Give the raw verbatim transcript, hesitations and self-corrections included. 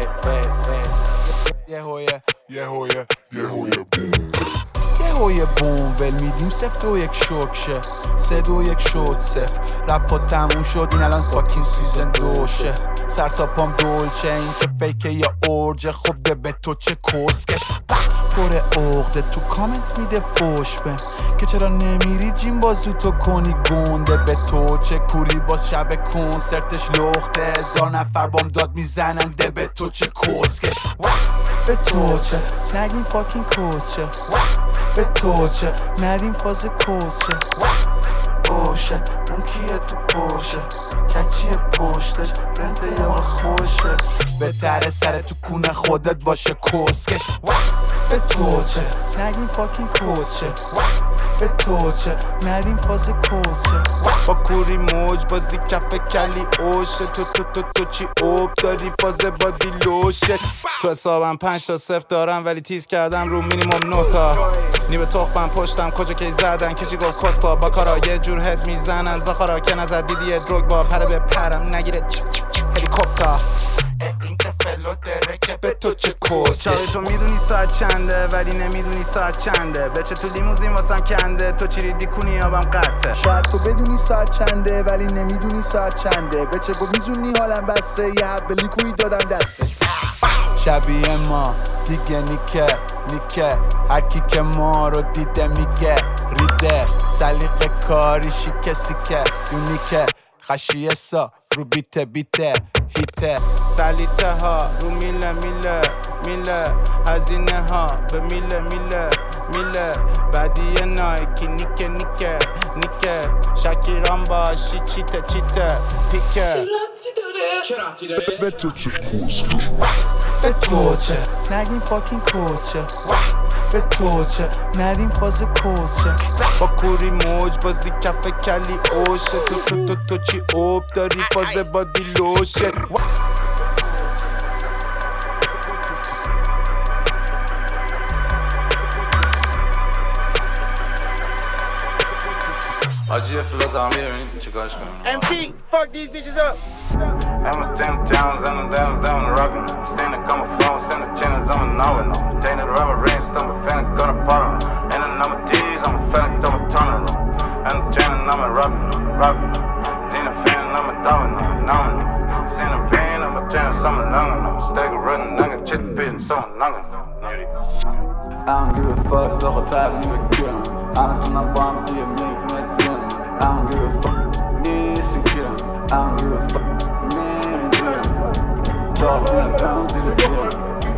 wait wait wait یهویه یهویه یهویه بوم یهویه بوم ول میدیم صفر دو یک شوک شه سه دو یک شد صفر رپ خود تموم شد این الان فاکین سیزن دوشه سر تا پام دولچه این که فیکه یا اورجه خب ده به تو چه کسکش پر عقده تو کامنت میده فوش بهم که چرا نمیری جیم بازو تو کنی گنده به تو چه کوری باز شب کنسرتش لخته هزار نفر بام داد میزنن ده به تو چه کسکش به تو چه نگیم فاکین کسچه به تو چه ندیم فاز کسچه باشه اون کیه تو پرشه کچیه پشتش برنده یه باز خوشه بهتره سر تو کونه خودت باشه کسکش به تو چه نگیم فاکین کسچه به تو چه ندیم فاز کسچه با کوری موج بازی کف کلی اوشه تو تو تو تو چی اوب داری فاز بادی لوشه تو حسابم پنج تا صفر دارم ولی تیز کردم رو مینیمم نوتا نیمه تخمم پشتم کجا کی زدن کچی گفت کسپا با کارا یه جور هد میزنن زخارا که نزد دیدی دروگ با پره به پرم نگیره هلیکوپتر این که فلو دره که به تو چه کسش چاوی تو میدونی ساعت چنده ولی نمیدونی ساعت چنده بچه تو لیموزین واسم کنده تو چی ریدی کنی آبم قطعه شاید تو بدونی ساعت چنده ولی نمیدونی ساعت چنده بچه گو میزونی حالم بسته یه حب لیکوی دادم دستش شبیه ما دیگه نیکه نیکه هر کی که ما رو دیده میگه ریده سلیقه کاری شیکه سیکه یونیکه خشیه سا رو بیته بیته هیته سلیته ها رو میله میله میله هزینه ها به میله میله میله بدی نایکی نیکه نیکه نیکه شکیران باشی چیته چیته پیکه چه ربطی داره؟ به تو چه کسکش به تو چه نگیم فاکین کسچه به تو چه ندیم فاز کسچه با کوری موج بازی کف کلی اوشه تو تو تو تو چی اوب داری فاز بادی لوشه آجی فلاز هم بیارین چیکارش کنیم ام پی fuck these bitches up I'm a ten towns and I'm down, down rockin' them. Stand up on my phone, send the channels, I'm a knowin' them. Take it around my range, stumble, finna gonna part on them. And then I'm a D's, I'm a finna throw a ton on them. And the channel, I'm a rockin' them, rockin' them. Tina fan, I'm a throwin' them, knowin' them. Send a van, I'm a channel, I'm a lungin' them. Stagger running, nugget, chip pit, and so I'm lungin' them. I don't give a fuck, زاغ طرف نمیگیرم همتونم با هم دیگه میگ مدزیم I don't give a fuck نیستی گیرم I don't give a fuck میزیم تا بیم بهم زیر زیر